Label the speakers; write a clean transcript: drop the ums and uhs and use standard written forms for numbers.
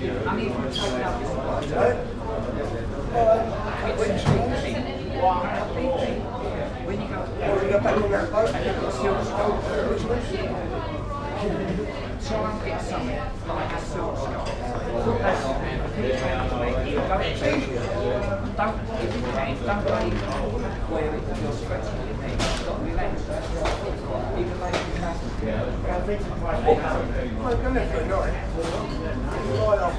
Speaker 1: I need to take out this one. When you go back on that boat, try and get something like a silk scarf. Put that on, put it around your leg. You go if you can, don't lay where you're stretching your knee. You've got to relax. You can lay your back.
Speaker 2: I'm going to feel nice. Right off.